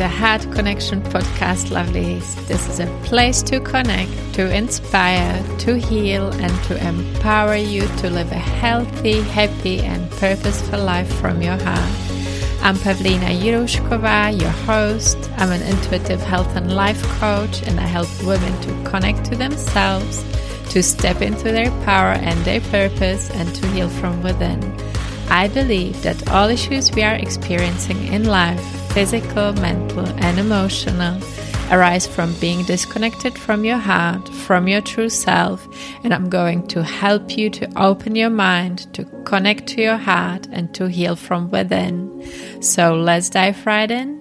the Heart Connection podcast, lovelies. This is a place to connect, to inspire, to heal, and to empower you to live a healthy, happy, and purposeful life from your heart. I'm Pavlina Jirushkova, your host. I'm an intuitive health and life coach, and I help women to connect to themselves, to step into their power and their purpose, and to heal from within. I believe that all issues we are experiencing in life, physical, mental, and emotional, arise from being disconnected from your heart, from your true self, and I'm going to help you to open your mind, to connect to your heart, and to heal from within. So let's dive right in.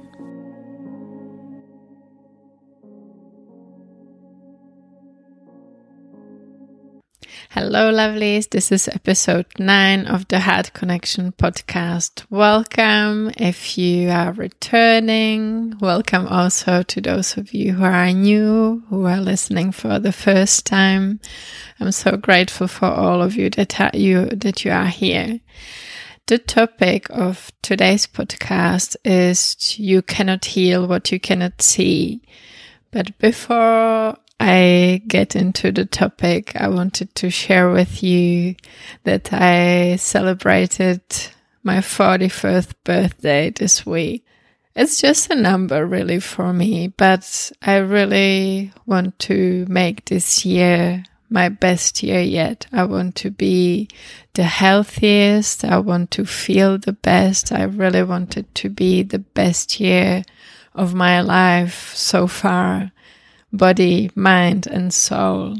Hello, lovelies. This is episode 9 of the Heart Connection podcast. Welcome if you are returning. Welcome also to those of you who are new, who are listening for the first time. I'm so grateful for all of you that you are here. The topic of today's podcast is you cannot heal what you cannot see. But before I get into the topic, I wanted to share with you that I celebrated my 41st birthday this week. It's just a number really for me, but I really want to make this year my best year yet. I want to be the healthiest. I want to feel the best. I really want it to be the best year of my life so far. Body, mind, and soul.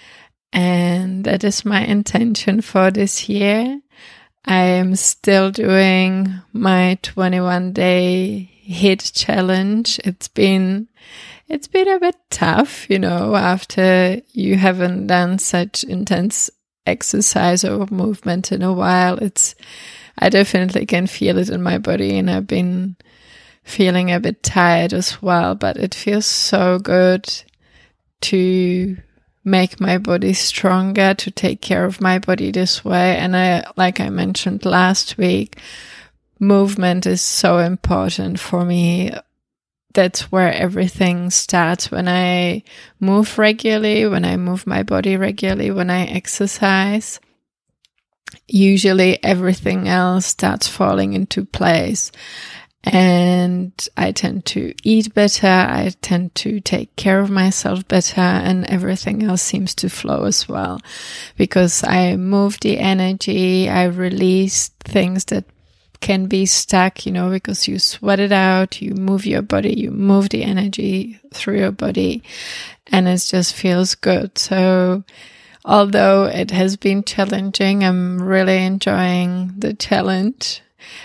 And that is my intention for this year. I am still doing my 21-day HIIT challenge. It's been a bit tough, after you haven't done such intense exercise or movement in a while. I definitely can feel it in my body, and I've been feeling a bit tired as well, but it feels so good to make my body stronger, to take care of my body this way. And like I mentioned last week, movement is so important for me. That's where everything starts. When I move regularly, when I move my body regularly, when I exercise, usually everything else starts falling into place. And I tend to eat better, I tend to take care of myself better, and everything else seems to flow as well. Because I move the energy, I release things that can be stuck, because you sweat it out, you move your body, you move the energy through your body, and it just feels good. So although it has been challenging, I'm really enjoying the challenge,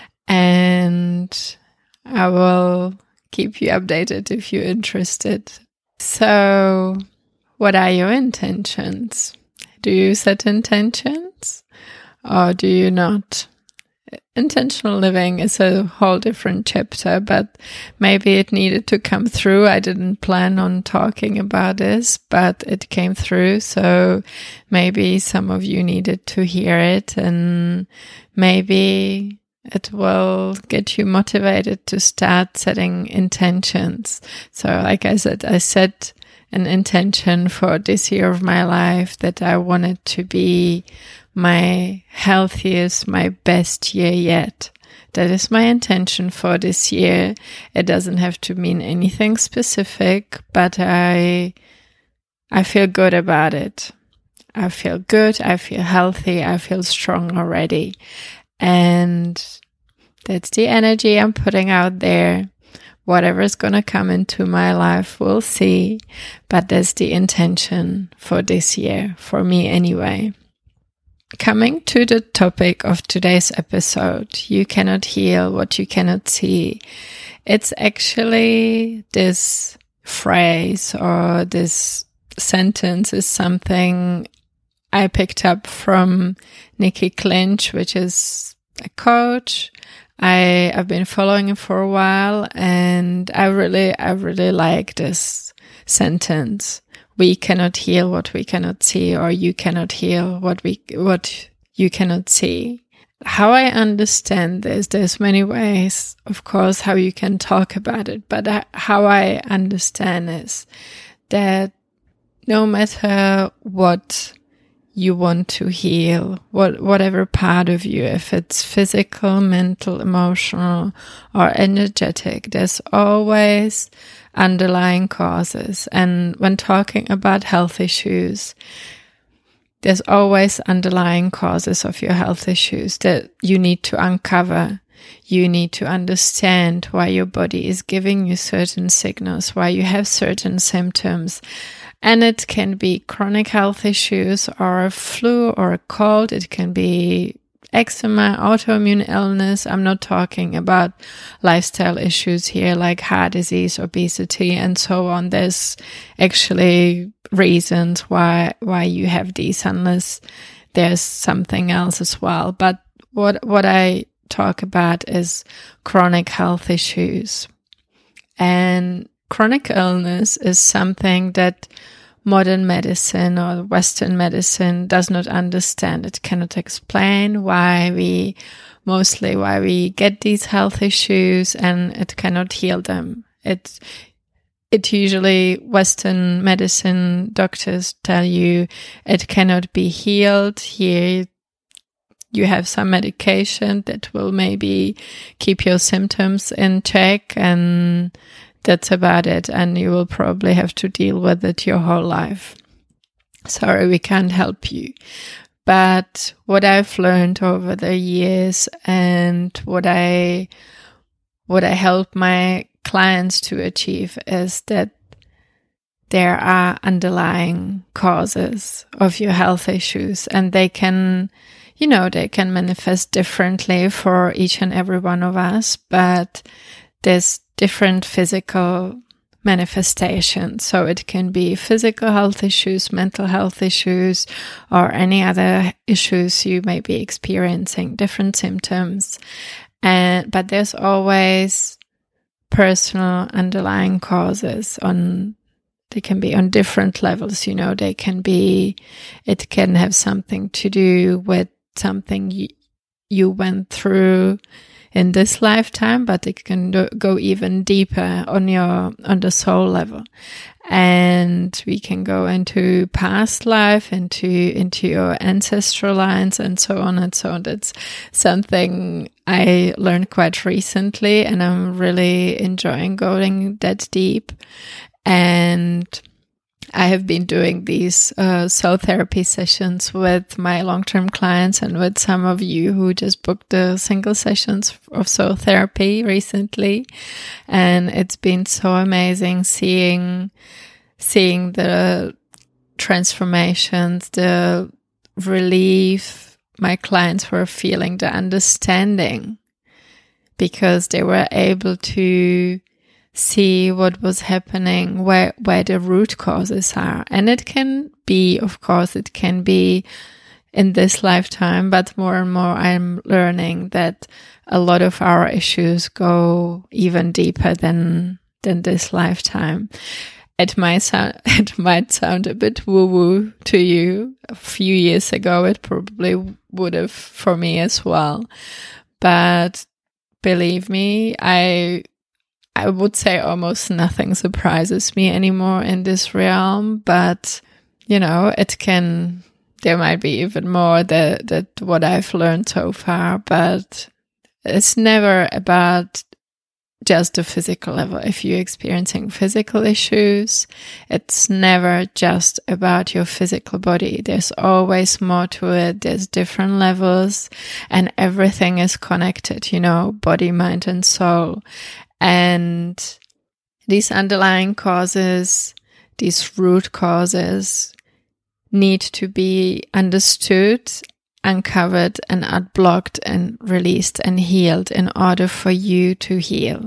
and I will keep you updated if you're interested. So, what are your intentions? Do you set intentions or do you not? Intentional living is a whole different chapter, but maybe it needed to come through. I didn't plan on talking about this, but it came through. So maybe some of you needed to hear it, and maybe it will get you motivated to start setting intentions. So like I said, I set an intention for this year of my life that I want it to be my healthiest, my best year yet. That is my intention for this year. It doesn't have to mean anything specific, but I feel good about it. I feel good, I feel healthy, I feel strong already. And that's the energy I'm putting out there. Whatever's going to come into my life, we'll see. But that's the intention for this year, for me anyway. Coming to the topic of today's episode, you cannot heal what you cannot see. It's actually this phrase or this sentence is something I picked up from Nikki Clinch, which is a coach. I've been following him for a while, and I really like this sentence. We cannot heal what we cannot see, or you cannot heal what you cannot see. how I understand this, there's many ways, of course, how you can talk about it, but how I understand is that no matter what you want to heal, whatever part of you, if it's physical, mental, emotional, or energetic, there's always underlying causes. And when talking about health issues, there's always underlying causes of your health issues that you need to uncover. You need to understand why your body is giving you certain signals, why you have certain symptoms. And it can be chronic health issues or a flu or a cold. It can be eczema, autoimmune illness. I'm not talking about lifestyle issues here like heart disease, obesity, and so on. There's actually reasons why you have these, unless there's something else as well. But what I talk about is chronic health issues. And chronic illness is something that modern medicine or Western medicine does not understand. It cannot explain why we get these health issues, and it cannot heal them. It usually, Western medicine doctors tell you it cannot be healed. Here you have some medication that will maybe keep your symptoms in check, and that's about it. And you will probably have to deal with it your whole life. Sorry, we can't help you. But what I've learned over the years, and what I help my clients to achieve, is that there are underlying causes of your health issues, and they can manifest differently for each and every one of us, but there's different physical manifestations. So it can be physical health issues, mental health issues, or any other issues you may be experiencing, different symptoms. But there's always personal underlying causes they can be on different levels. It can have something to do with something you went through in this lifetime, but it can go even deeper on the soul level. And we can go into past life, into your ancestral lines, and so on and so on. That's something I learned quite recently, and I'm really enjoying going that deep. And I have been doing these soul therapy sessions with my long-term clients and with some of you who just booked the single sessions of soul therapy recently. And it's been so amazing seeing the transformations, the relief my clients were feeling, the understanding, because they were able to see what was happening, where the root causes are. And it can be in this lifetime, but more and more I'm learning that a lot of our issues go even deeper than this lifetime. It might sound a bit woo-woo to you. A few years ago, it probably would have for me as well. But believe me, I would say almost nothing surprises me anymore in this realm, but there might be even more that what I've learned so far, but it's never about just the physical level. If you're experiencing physical issues, it's never just about your physical body. There's always more to it. There's different levels, and everything is connected, body, mind, and soul. And these underlying causes, these root causes, need to be understood, uncovered, and unblocked, and released and healed in order for you to heal.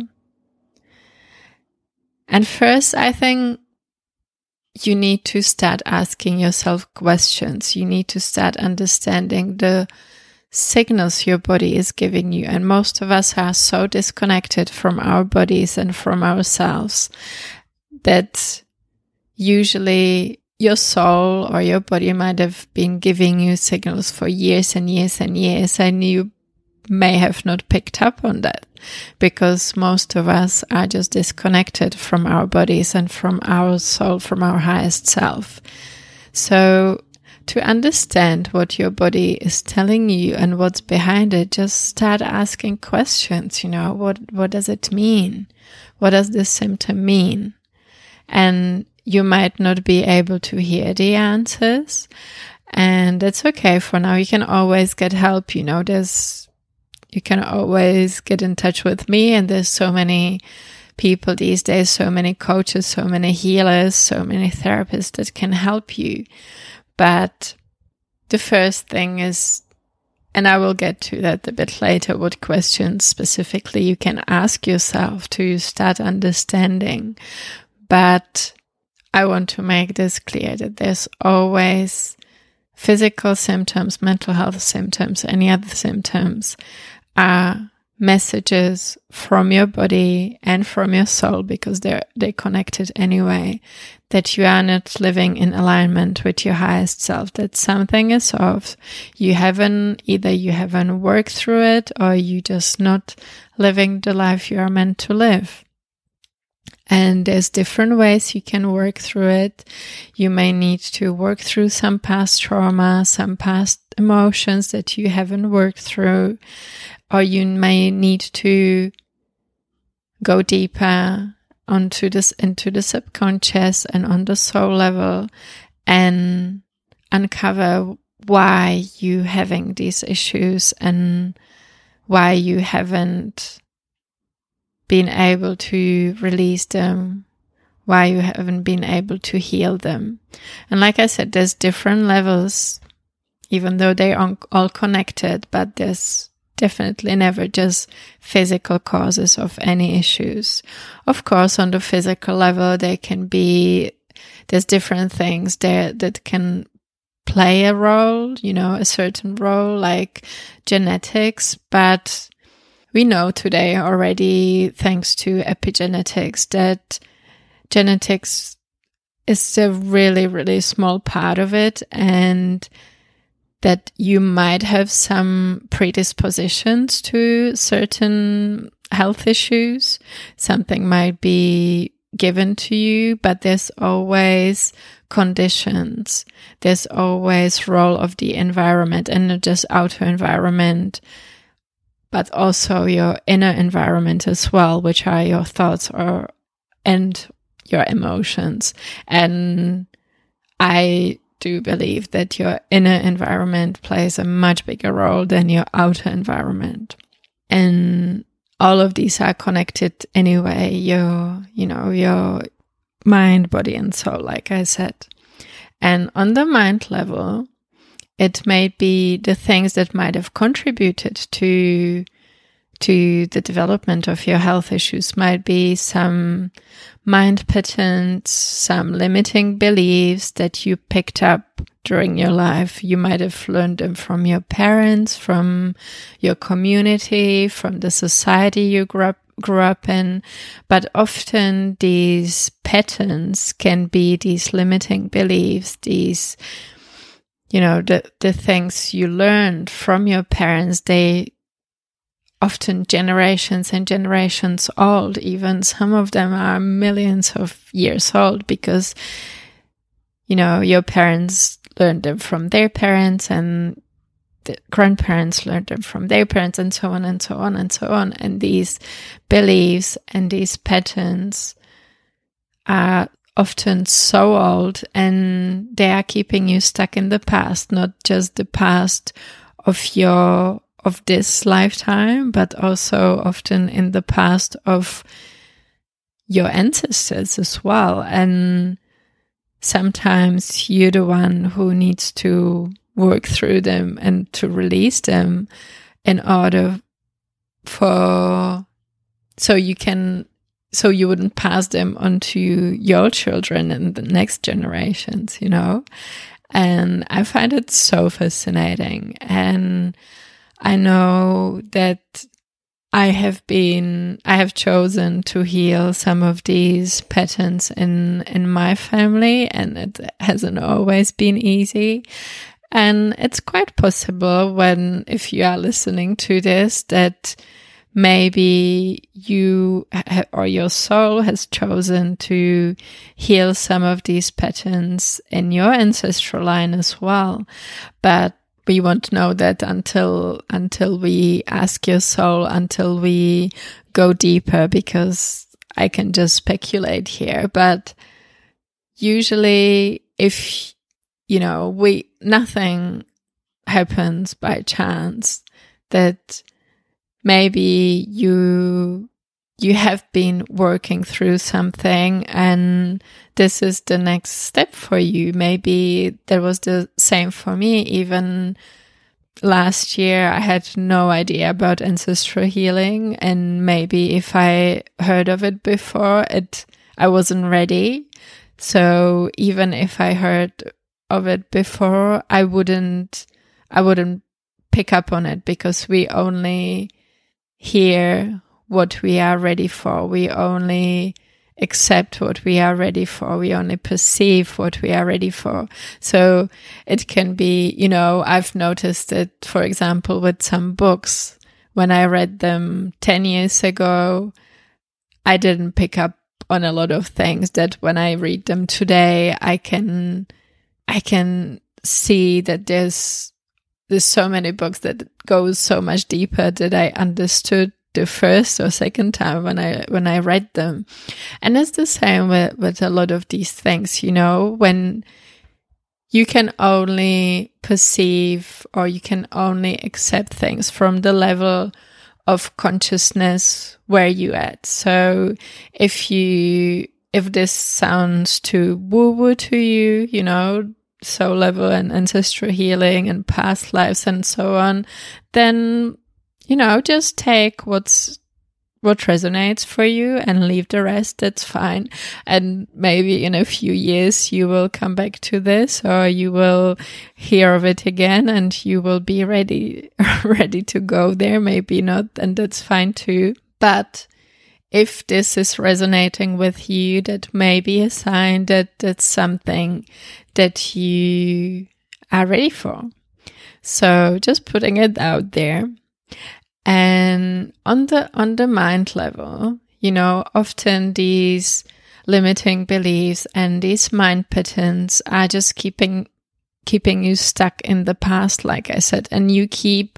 And first, I think you need to start asking yourself questions. You need to start understanding the signals your body is giving you. And most of us are so disconnected from our bodies and from ourselves that usually your soul or your body might have been giving you signals for years and years and years, and you may have not picked up on that, because most of us are just disconnected from our bodies and from our soul, from our highest self. So to understand what your body is telling you and what's behind it, just start asking questions. What does it mean? What does this symptom mean? And you might not be able to hear the answers, and that's okay for now. You can always get help. You can always get in touch with me, and there's so many people these days, so many coaches, so many healers, so many therapists that can help you. But the first thing is, and I will get to that a bit later, what questions specifically you can ask yourself to start understanding. But I want to make this clear that there's always physical symptoms, mental health symptoms, any other symptoms are messages from your body and from your soul, because they're connected anyway, that you are not living in alignment with your highest self, that something is off. Either you haven't worked through it, or you just not living the life you are meant to live. And there's different ways you can work through it. You may need to work through some past trauma, some past emotions that you haven't worked through, or you may need to go deeper into the subconscious and on the soul level and uncover why you having these issues and why you haven't been able to release them, why you haven't been able to heal them. And like I said, there's different levels, even though they are all connected, but there's definitely never just physical causes of any issues. Of course, on the physical level, there's different things there that can play a role, a certain role, like genetics, but we know today already, thanks to epigenetics, that genetics is a really, really small part of it, and that you might have some predispositions to certain health issues. Something might be given to you, but there's always conditions. There's always role of the environment, and not just outer environment, but also your inner environment as well, which are your thoughts and your emotions. And I do believe that your inner environment plays a much bigger role than your outer environment. And all of these are connected anyway, your mind, body, and soul, like I said. And on the mind level, it may be the things that might have contributed to the development of your health issues, might be some mind patterns, some limiting beliefs that you picked up during your life. You might have learned them from your parents, from your community, from the society you grew up in. But often these patterns can be these limiting beliefs, these the things you learned from your parents. They often generations and generations old. Even some of them are millions of years old, because your parents learned them from their parents, and the grandparents learned them from their parents, and so on and so on and so on. And these beliefs and these patterns are often so old, and they are keeping you stuck in the past, not just the past of this lifetime, but also often in the past of your ancestors as well. And sometimes you're the one who needs to work through them and to release them in order so you wouldn't pass them on to your children and the next generations, And I find it so fascinating. And I know that I have chosen to heal some of these patterns in my family, and it hasn't always been easy. And it's quite possible if you are listening to this, that maybe you or your soul has chosen to heal some of these patterns in your ancestral line as well. But we won't know that until we ask your soul, until we go deeper, because I can just speculate here. But usually if, nothing happens by chance, that maybe you have been working through something and this is the next step for you. Maybe that was the same for me. Even last year, I had no idea about ancestral healing, and maybe if I heard of it before, I wasn't ready. So even if I heard of it before, I wouldn't pick up on it, because we only hear what we are ready for. We only accept what we are ready for. We only perceive what we are ready for. So it can be, I've noticed it, for example, with some books. When I read them 10 years ago, I didn't pick up on a lot of things that when I read them today, I can see that there's so many books that go so much deeper that I understood the first or second time when I read them. And it's the same with a lot of these things, when you can only perceive or you can only accept things from the level of consciousness where you at. So if this sounds too woo-woo to you, soul level and ancestral healing and past lives and so on, then just take what resonates for you and leave the rest. That's fine. And maybe in a few years you will come back to this, or you will hear of it again and you will be ready to go there. Maybe not, and that's fine too. But if this is resonating with you, that may be a sign that that's something that you are ready for. So just putting it out there. And on the mind level, often these limiting beliefs and these mind patterns are just keeping you stuck in the past, like I said, and you keep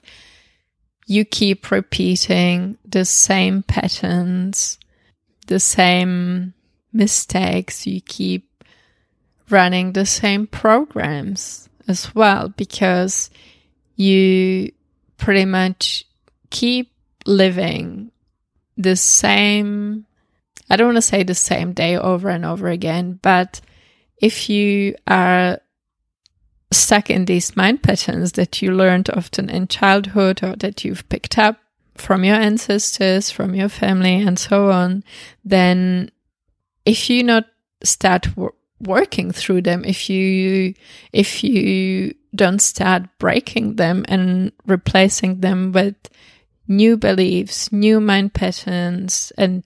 repeating the same patterns, the same mistakes. You keep running the same programs as well, because you pretty much keep living the same, I don't want to say the same day over and over again, but if you are stuck in these mind patterns that you learned often in childhood, or that you've picked up from your ancestors, from your family and so on, then if you not start working through them, if you don't start breaking them and replacing them with new beliefs, new mind patterns, and,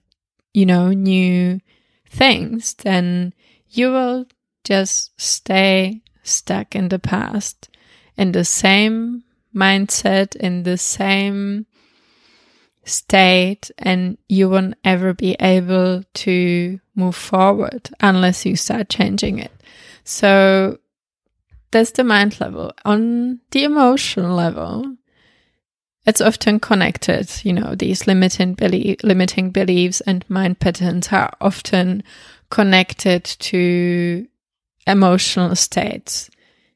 new things, then you will just stay stuck in the past, in the same mindset, in the same state, and you won't ever be able to move forward unless you start changing it. So that's the mind level. On the emotional level, it's often connected. These limiting beliefs and mind patterns are often connected to emotional states,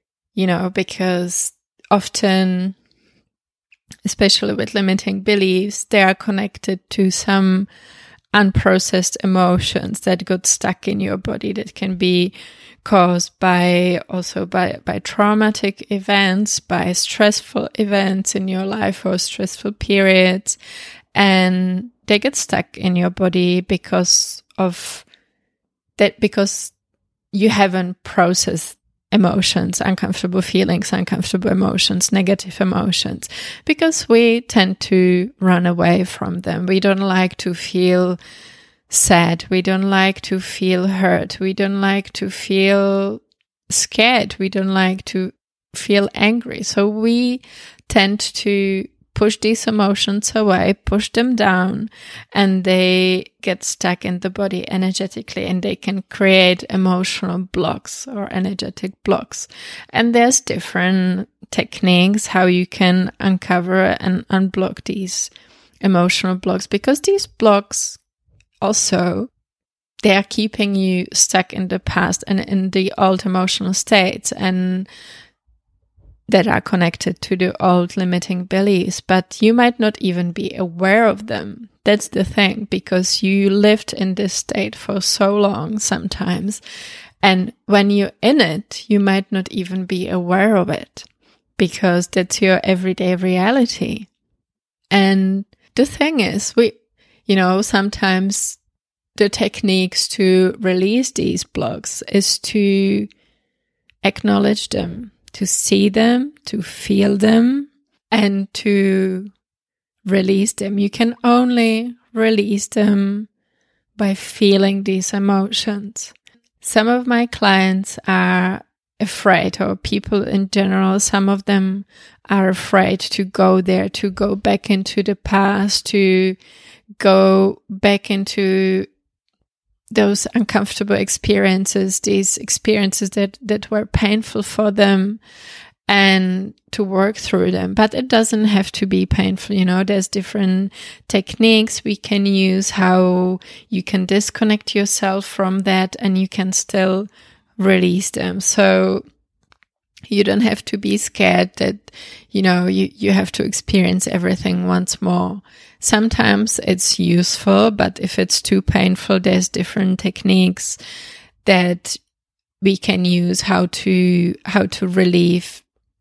because often, especially with limiting beliefs, they are connected to some unprocessed emotions that got stuck in your body, that can be caused by traumatic events, by stressful events in your life or stressful periods, and they get stuck in your body because of that, because you haven't processed emotions, uncomfortable feelings, uncomfortable emotions, negative emotions, because we tend to run away from them. We don't like to feel sad. We don't like to feel hurt. We don't like to feel scared. We don't like to feel angry. So we tend to push these emotions away, push them down, and they get stuck in the body energetically, and they can create emotional blocks or energetic blocks. And there's different techniques how you can uncover and unblock these emotional blocks, because these blocks also, they are keeping you stuck in the past and in the old emotional states, and that are connected to the old limiting beliefs, but you might not even be aware of them. That's the thing, because you lived in this state for so long sometimes. And when you're in it, you might not even be aware of it, because that's your everyday reality. And the thing is, sometimes the techniques to release these blocks is to acknowledge them, to see them, to feel them, and to release them. You can only release them by feeling these emotions. Some of my clients are afraid, or people in general, some of them are afraid to go there, to go back into the past, to go back into those uncomfortable experiences, these experiences that were painful for them, and to work through them. But it doesn't have to be painful. There's different techniques we can use, how you can disconnect yourself from that and you can still release them. So you don't have to be scared that, you have to experience everything once more. Sometimes it's useful, but if it's too painful, there's different techniques that we can use how to release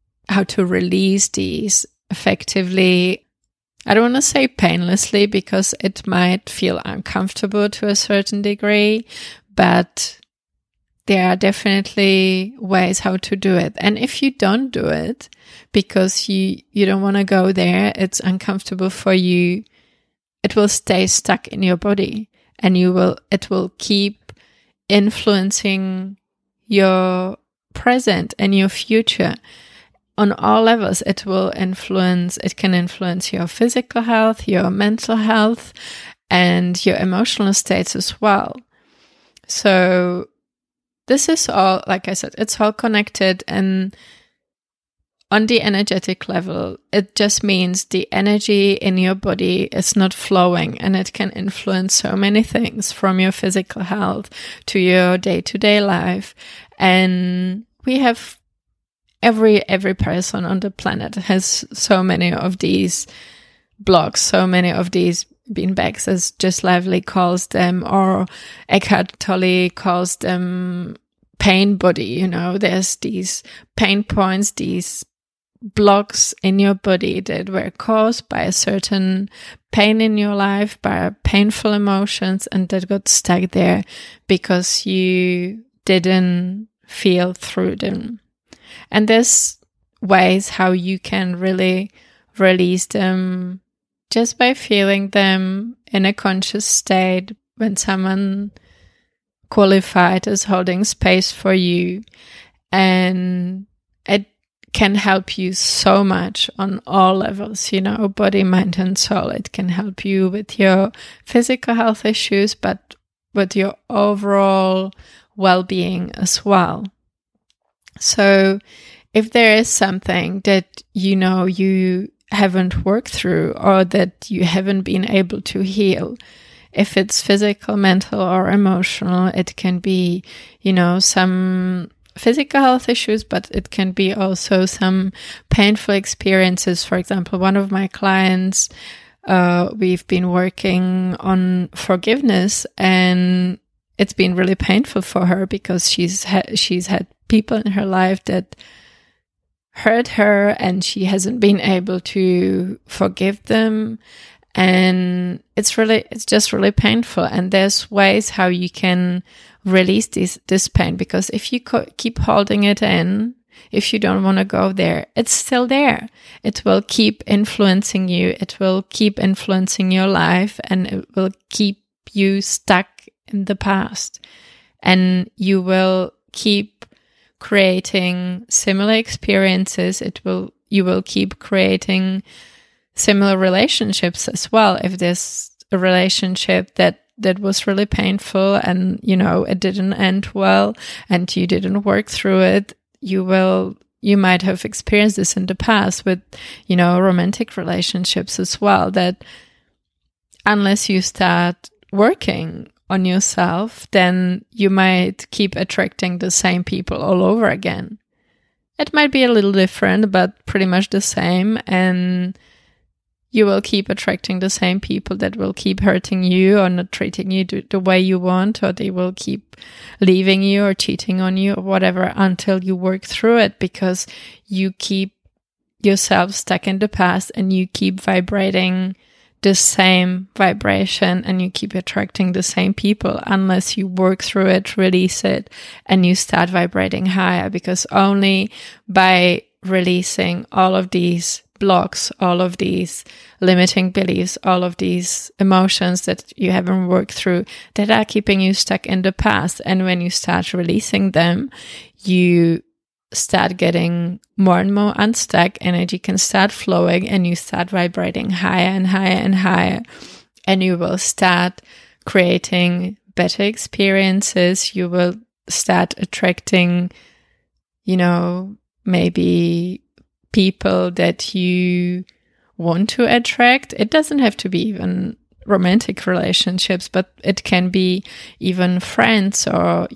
these effectively. I don't want to say painlessly, because it might feel uncomfortable to a certain degree, but there are definitely ways how to do it. And if you don't do it because you don't want to go there, it's uncomfortable for you, it will stay stuck in your body, and it will keep influencing your present and your future on all levels. It can influence your physical health, your mental health, and your emotional states as well. So this is all, like I said, it's all connected, and on the energetic level, it just means the energy in your body is not flowing, and it can influence so many things, from your physical health to your day-to-day life. And we have every person on the planet has so many of these blocks, so many of these beanbags, as Jess Lively calls them, or Eckhart Tolle calls them pain body. There's these pain points, these blocks in your body that were caused by a certain pain in your life, by painful emotions, and that got stuck there because you didn't feel through them. And there's ways how you can really release them just by feeling them in a conscious state, when someone qualified is holding space for you. And it can help you so much on all levels, body, mind, and soul. It can help you with your physical health issues, but with your overall well-being as well. So if there is something that you haven't worked through, or that you haven't been able to heal, if it's physical, mental, or emotional, it can be, some physical health issues, but it can be also some painful experiences. For example, one of my clients, we've been working on forgiveness, and it's been really painful for her, because she's had people in her life that hurt her, and she hasn't been able to forgive them. And it's just really painful. And there's ways how you can release this pain, because if you keep holding it in, if you don't want to go there, it's still there. It will keep influencing you. It will keep influencing your life, and it will keep you stuck in the past. And you will keep creating similar experiences. You will keep creating similar relationships as well. If there's a relationship that was really painful and, it didn't end well and you didn't work through it, you might have experienced this in the past with, romantic relationships as well, that unless you start working on yourself, then you might keep attracting the same people all over again. It might be a little different, but pretty much the same. And you will keep attracting the same people that will keep hurting you or not treating you the way you want, or they will keep leaving you or cheating on you or whatever until you work through it, because you keep yourself stuck in the past and you keep vibrating the same vibration and you keep attracting the same people unless you work through it, release it, and you start vibrating higher. Because only by releasing all of these blocks, all of these limiting beliefs, all of these emotions that you haven't worked through that are keeping you stuck in the past. And when you start releasing them, you start getting more and more unstuck. Energy can start flowing and you start vibrating higher and higher and higher. And you will start creating better experiences. You will start attracting, maybe people that you want to attract. It doesn't have to be even romantic relationships, but it can be even friends or,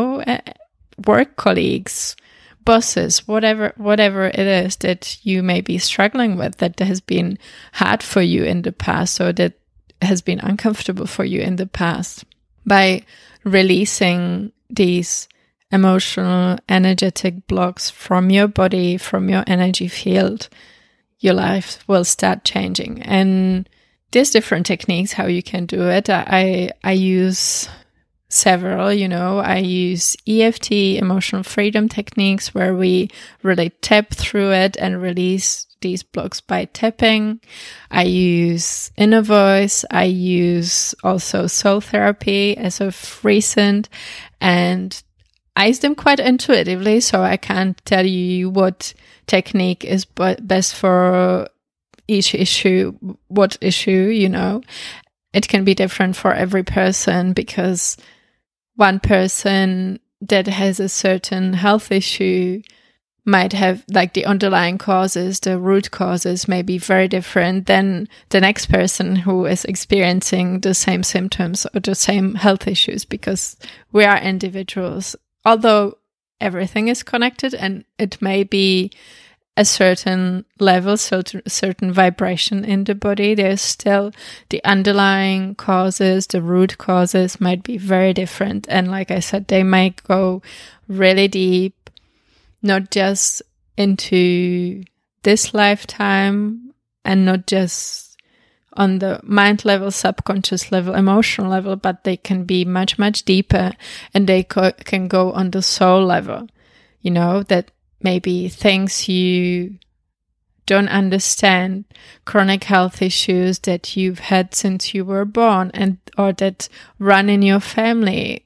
work colleagues, bosses, whatever it is that you may be struggling with, that has been hard for you in the past or that has been uncomfortable for you in the past. By releasing these emotional, energetic blocks from your body, from your energy field, your life will start changing. And there's different techniques how you can do it. I use several, I use EFT, emotional freedom techniques, where we really tap through it and release these blocks by tapping. I use inner voice. I use also soul therapy as of recent, and I use them quite intuitively, so I can't tell you what technique is best for each issue, what issue, It can be different for every person, because one person that has a certain health issue might have, like, the underlying causes, the root causes may be very different than the next person who is experiencing the same symptoms or the same health issues, because we are individuals. Although everything is connected and it may be a certain level, certain vibration in the body, there's still the underlying causes, the root causes might be very different. And like I said, they might go really deep, not just into this lifetime and not just on the mind level, subconscious level, emotional level, but they can be much, much deeper, and they can go on the soul level, that maybe things you don't understand, chronic health issues that you've had since you were born or that run in your family,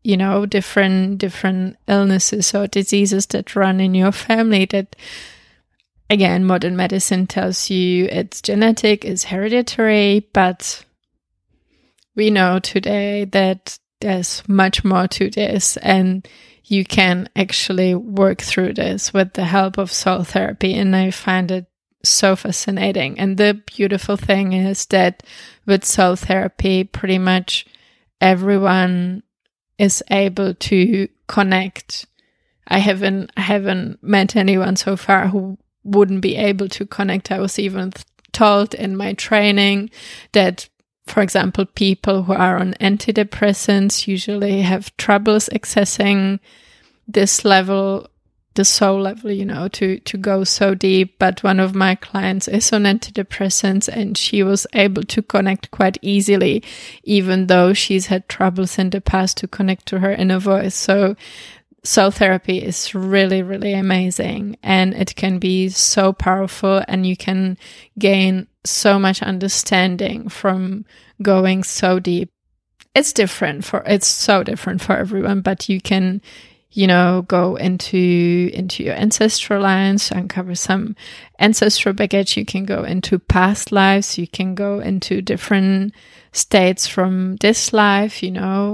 different illnesses or diseases that run in your family that, again, modern medicine tells you it's genetic, it's hereditary, but we know today that there's much more to this, and you can actually work through this with the help of soul therapy. And I find it so fascinating. And the beautiful thing is that with soul therapy, pretty much everyone is able to connect. I haven't met anyone so far who wouldn't be able to connect. I was even told in my training that, for example, people who are on antidepressants usually have troubles accessing this level, the soul level, to go so deep. But one of my clients is on antidepressants and she was able to connect quite easily, even though she's had troubles in the past to connect to her inner voice. So soul therapy is really, really amazing, and it can be so powerful, and you can gain so much understanding from going so deep. It's so different for everyone, but you can go into your ancestral lines, uncover some ancestral baggage. You can go into past lives. You can go into different states from this life,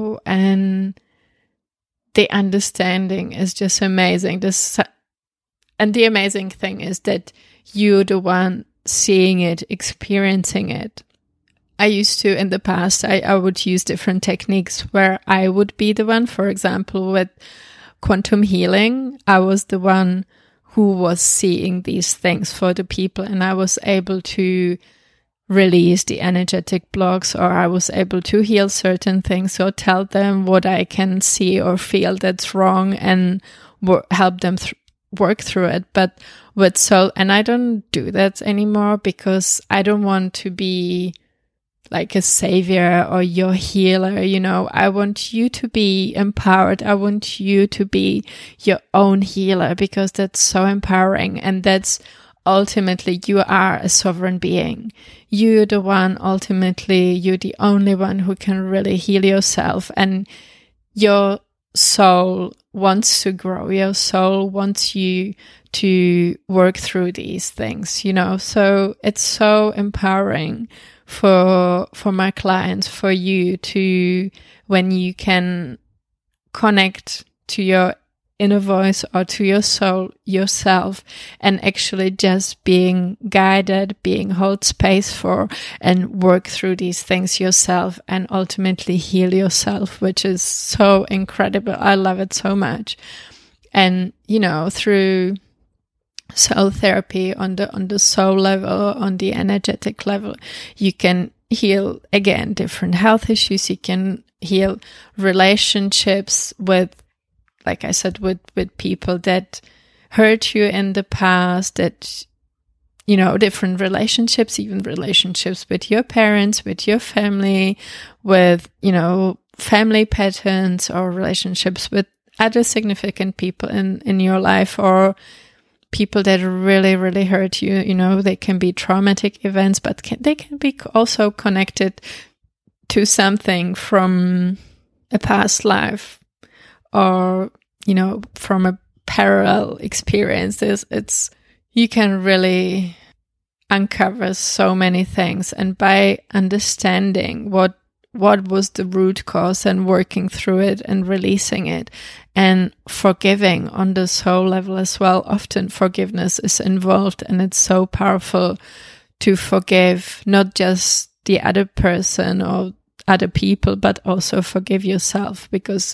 and the understanding is just amazing. And the amazing thing is that you're the one seeing it, experiencing it. I used to, in the past, I would use different techniques where I would be the one. For example, with quantum healing, I was the one who was seeing these things for the people, and I was able to release the energetic blocks, or I was able to heal certain things, or tell them what I can see or feel that's wrong, and help them work through it. But with soul, and I don't do that anymore because I don't want to be like a savior or your healer. I want you to be empowered. I want you to be your own healer, because that's so empowering. And that's ultimately, you are a sovereign being. You're the one, ultimately, you're the only one who can really heal yourself. And your soul wants to grow. Your soul wants you to work through these things, So it's so empowering for my clients, for you to, when you can connect to your inner voice or to your soul yourself, and actually just being guided, being held space for, and work through these things yourself, and ultimately heal yourself, which is so incredible. I love it so much. And through soul therapy, on the soul level, on the energetic level, you can heal, again, different health issues. You can heal relationships with, like I said, with people that hurt you in the past, that, different relationships, even relationships with your parents, with your family, with, family patterns, or relationships with other significant people in your life, or people that really, really hurt you. They can be traumatic events, but they can be also connected to something from a past life, or, from a parallel experience. You can really uncover so many things. And by understanding what was the root cause, and working through it and releasing it, and forgiving on the soul level as well. Often forgiveness is involved, and it's so powerful to forgive not just the other person or other people, but also forgive yourself, because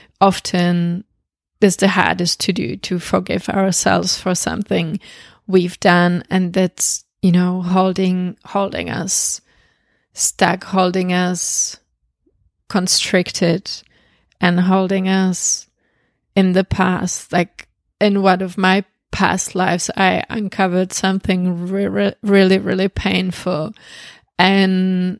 often it's the hardest to do, to forgive ourselves for something we've done, and that's, holding us stuck, holding us constricted, and holding us in the past. Like in one of my past lives, I uncovered something really, really painful, and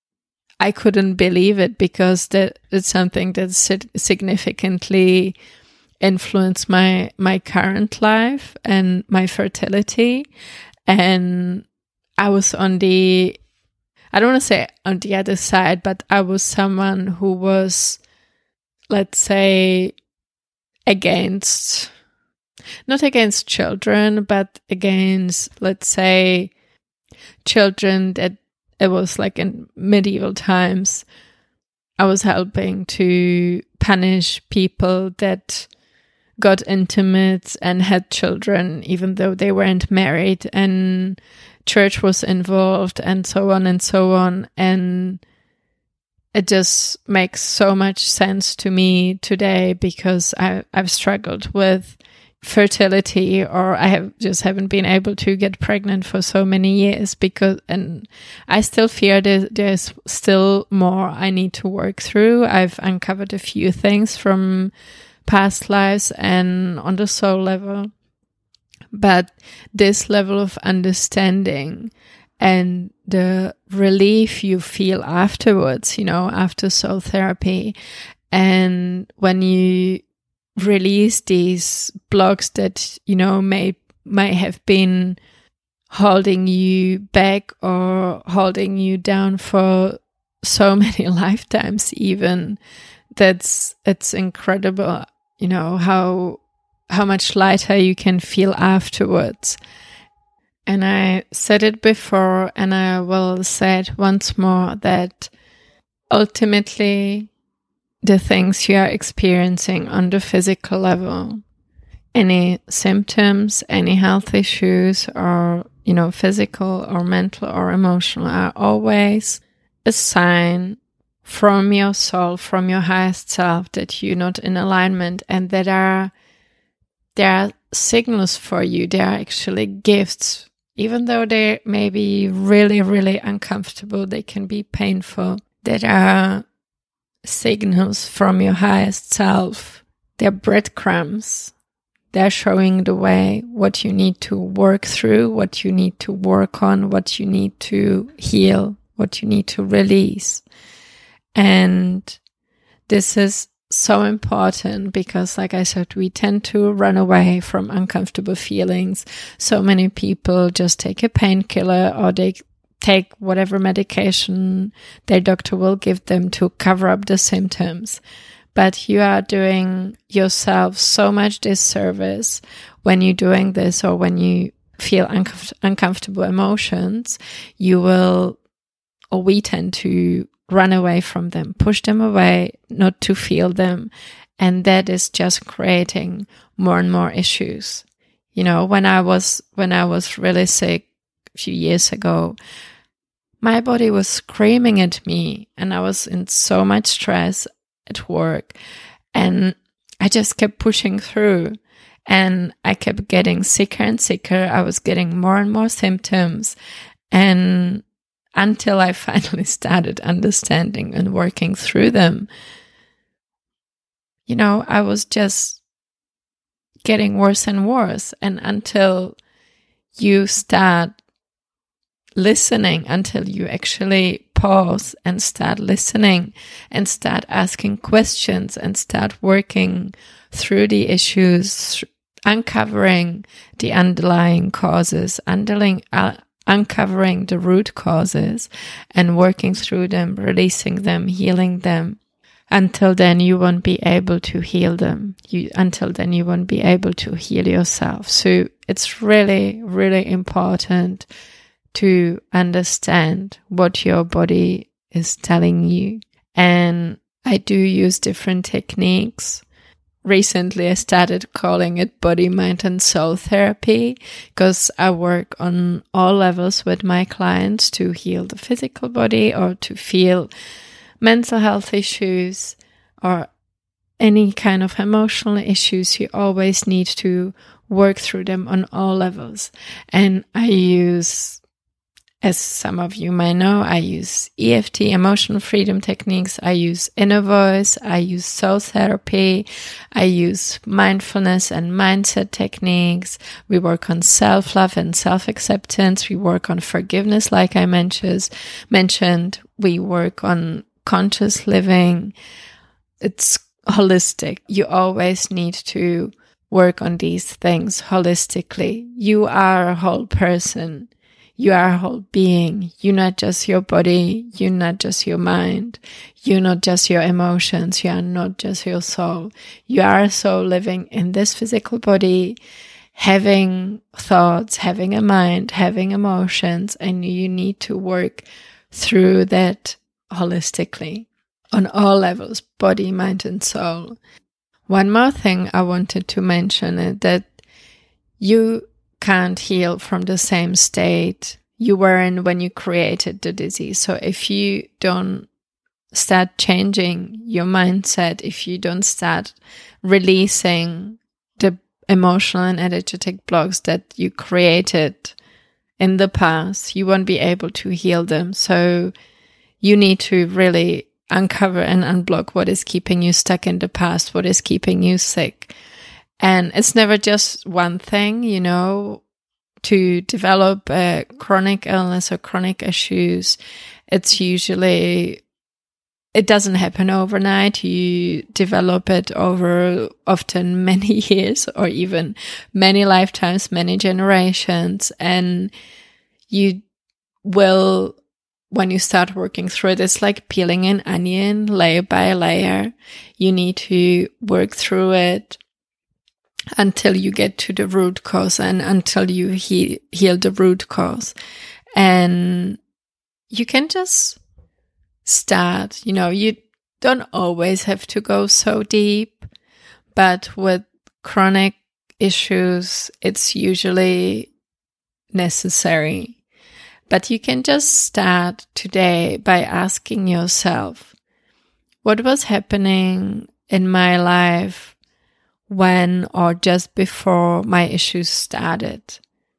I couldn't believe it, because it's something that significantly influenced my current life and my fertility. And I was I don't want to say on the other side, but I was someone who was, let's say, not against children, but against, let's say, children that it was like in medieval times. I was helping to punish people that got intimate and had children, even though they weren't married, and church was involved, and so on and so on. And it just makes so much sense to me today, because I've struggled with fertility, or I haven't been able to get pregnant for so many years, and I still fear there's still more I need to work through. I've uncovered a few things from past lives and on the soul level, but this level of understanding and the relief you feel afterwards, after soul therapy, and when you release these blocks that may have been holding you back or holding you down for so many lifetimes, even, it's incredible. how much lighter you can feel afterwards. And I said it before, and I will say it once more, that ultimately the things you are experiencing on the physical level, any symptoms, any health issues, or, physical or mental or emotional, are always a sign from your soul, from your highest self, that you're not in alignment, and that there are signals for you. They are actually gifts. Even though they may be really, really uncomfortable, they can be painful. There are signals from your highest self. They're breadcrumbs. They're showing the way, what you need to work through, what you need to work on, what you need to heal, what you need to release. And this is so important because, like I said, we tend to run away from uncomfortable feelings. So many people just take a painkiller, or they take whatever medication their doctor will give them to cover up the symptoms. But you are doing yourself so much disservice when you're doing this, or when you feel uncomfortable emotions. We tend to run away from them, push them away, not to feel them. And that is just creating more and more issues. When I was really sick a few years ago, my body was screaming at me, and I was in so much stress at work, and I just kept pushing through, and I kept getting sicker and sicker. I was getting more and more symptoms, and until I finally started understanding and working through them, I was just getting worse and worse. And until you start listening, until you actually pause and start listening and start asking questions and start working through the issues, uncovering the underlying causes, uncovering the root causes and working through them, releasing them, healing them. Until then, you won't be able to heal them. Until then, you won't be able to heal yourself. So it's really, really important to understand what your body is telling you. And I do use different techniques. Recently, I started calling it body, mind, and soul therapy, because I work on all levels with my clients to heal the physical body, or to feel mental health issues, or any kind of emotional issues. You always need to work through them on all levels. And I use, as some of you may know, I use EFT, emotional freedom techniques. I use inner voice. I use soul therapy. I use mindfulness and mindset techniques. We work on self-love and self-acceptance. We work on forgiveness, like I mentioned. We work on conscious living. It's holistic. You always need to work on these things holistically. You are a whole person. You are a whole being. You're not just your body. You're not just your mind. You're not just your emotions. You are not just your soul. You are a soul living in this physical body, having thoughts, having a mind, having emotions, and you need to work through that holistically on all levels, body, mind, and soul. One more thing I wanted to mention is that you can't heal from the same state you were in when you created the disease. So if you don't start changing your mindset, if you don't start releasing the emotional and energetic blocks that you created in the past, you won't be able to heal them. So you need to really uncover and unblock what is keeping you stuck in the past, what is keeping you sick. And it's never just one thing, to develop a chronic illness or chronic issues. It's usually, it doesn't happen overnight. You develop it over often many years or even many lifetimes, many generations, and you will when you start working through it, it's like peeling an onion layer by layer. You need to work through it until you get to the root cause and until you heal the root cause. And you can just start, you don't always have to go so deep, but with chronic issues, it's usually necessary. But you can just start today by asking yourself, what was happening in my life when or just before my issues started?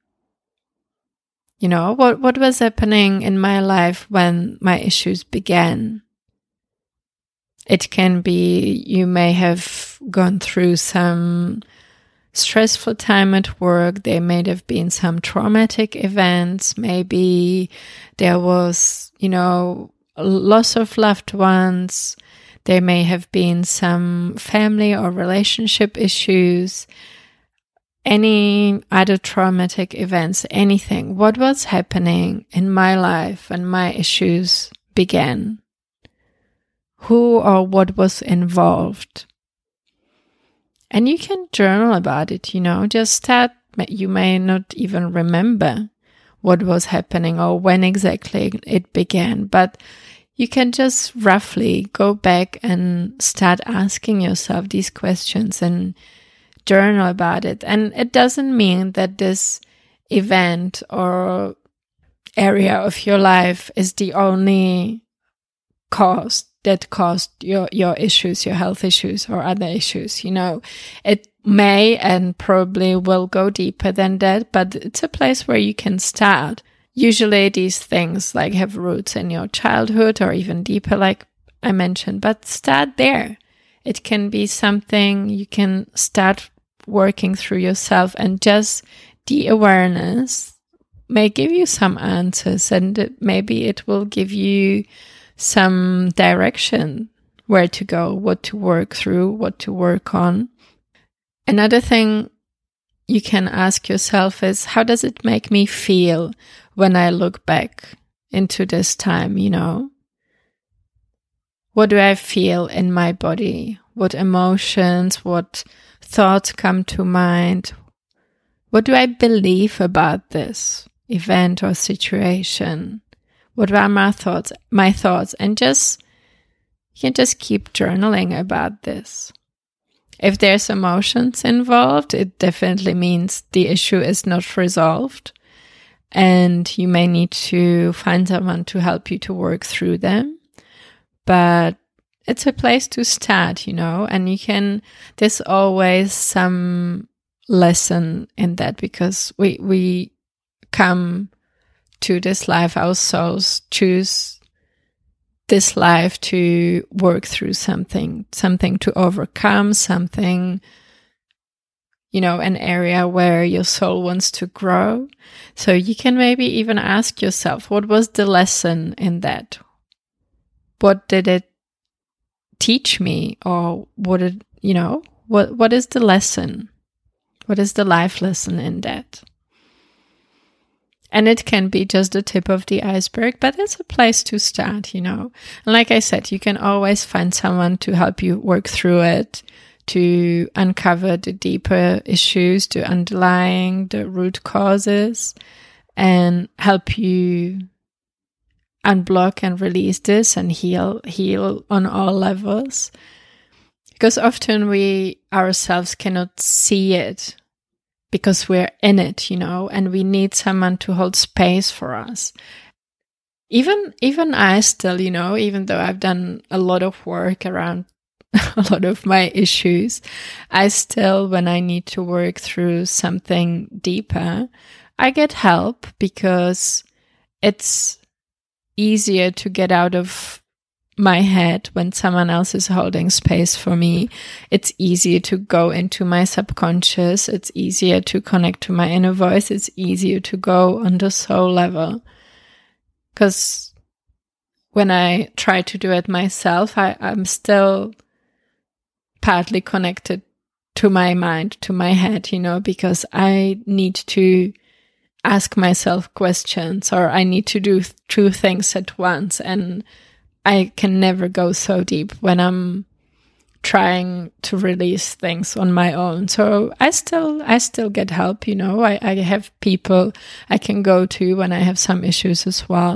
What was happening in my life when my issues began? It can be you may have gone through some stressful time at work. There may have been some traumatic events. Maybe there was, loss of loved ones. There may have been some family or relationship issues. Any other traumatic events, anything. What was happening in my life when my issues began? Who or what was involved? And you can journal about it, just start. You may not even remember what was happening or when exactly it began, but you can just roughly go back and start asking yourself these questions and journal about it. And it doesn't mean that this event or area of your life is the only cause that caused your issues, your health issues or other issues. It may and probably will go deeper than that, but it's a place where you can start. Usually these things like have roots in your childhood or even deeper, like I mentioned, but start there. It can be something you can start working through yourself, and just the awareness may give you some answers, and maybe it will give you some direction where to go, what to work through, what to work on. Another thing you can ask yourself is, how does it make me feel when I look back into this time, What do I feel in my body? What emotions, what thoughts come to mind? What do I believe about this event or situation? What are my thoughts? And you can just keep journaling about this. If there's emotions involved, it definitely means the issue is not resolved, and you may need to find someone to help you to work through them. But it's a place to start, and there's always some lesson in that, because we come to this life, our souls choose this life to work through something to overcome, something, an area where your soul wants to grow. So you can maybe even ask yourself, what was the lesson in that? What did it teach me? Or what is the lesson? What is the life lesson in that? And it can be just the tip of the iceberg, but it's a place to start, And like I said, you can always find someone to help you work through it, to uncover the deeper issues, the root causes, and help you unblock and release this and heal on all levels. Because often we ourselves cannot see it, because we're in it, and we need someone to hold space for us. Even I still, even though I've done a lot of work around a lot of my issues, I still, when I need to work through something deeper, I get help, because it's easier to get out of my head when someone else is holding space for me. It's easier to go into my subconscious. It's easier to connect to my inner voice. It's easier to go on the soul level. Because when I try to do it myself, I'm still partly connected to my mind, to my head, because I need to ask myself questions, or I need to do two things at once. And I can never go so deep when I'm trying to release things on my own. So I still get help, I have people I can go to when I have some issues as well.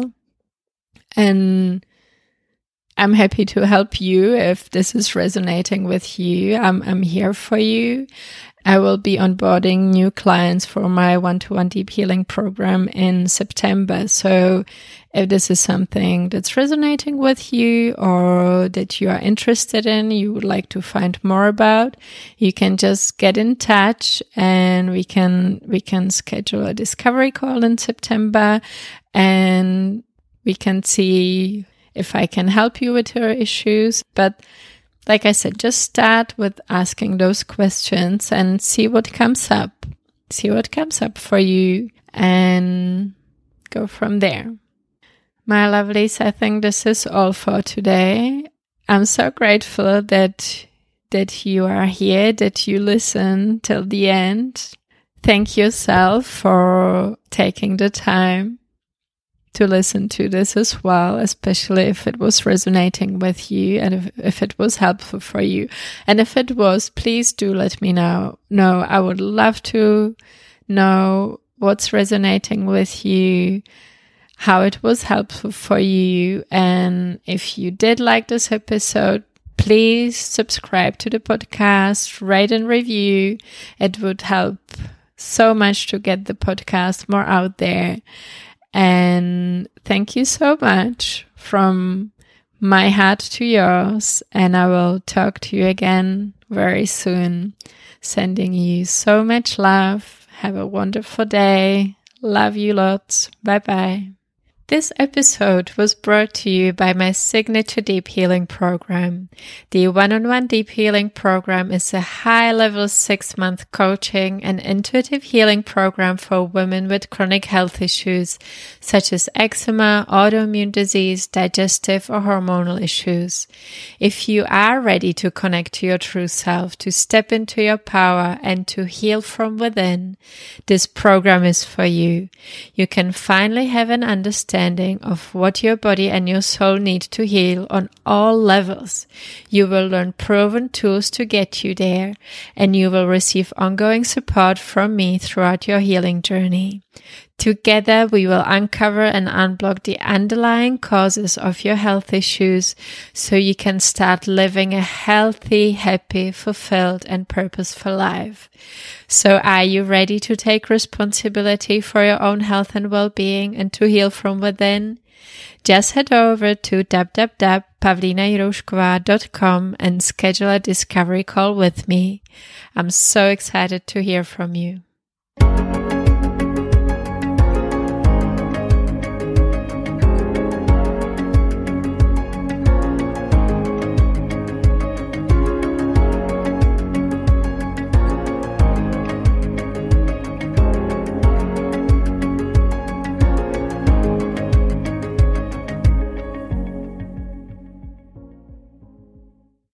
And I'm happy to help you if this is resonating with you. I'm here for you. I will be onboarding new clients for my one-to-one deep healing program in September. So if this is something that's resonating with you or that you are interested in, you would like to find more about, you can just get in touch and we can schedule a discovery call in September, and we can see if I can help you with your issues. But like I said, just start with asking those questions and see what comes up. See what comes up for you and go from there. My lovelies, I think this is all for today. I'm so grateful that you are here, that you listen till the end. Thank yourself for taking the time to listen to this as well, especially if it was resonating with you and if it was helpful for you. And if it was, please do let me know. No, I would love to know what's resonating with you, how it was helpful for you. And if you did like this episode, please subscribe to the podcast, rate and review. It would help so much to get the podcast more out there. And thank you so much from my heart to yours. And I will talk to you again very soon. Sending you so much love. Have a wonderful day. Love you lots. Bye-bye. This episode was brought to you by my signature deep healing program. The one-on-one deep healing program is a high-level 6-month coaching and intuitive healing program for women with chronic health issues such as eczema, autoimmune disease, digestive or hormonal issues. If you are ready to connect to your true self, to step into your power and to heal from within, this program is for you. You can finally have an understanding of what your body and your soul need to heal on all levels. You will learn proven tools to get you there, and you will receive ongoing support from me throughout your healing journey. Together, we will uncover and unblock the underlying causes of your health issues so you can start living a healthy, happy, fulfilled, and purposeful life. So are you ready to take responsibility for your own health and well-being and to heal from within? Just head over to www.pavlinajiroušková.com and schedule a discovery call with me. I'm so excited to hear from you.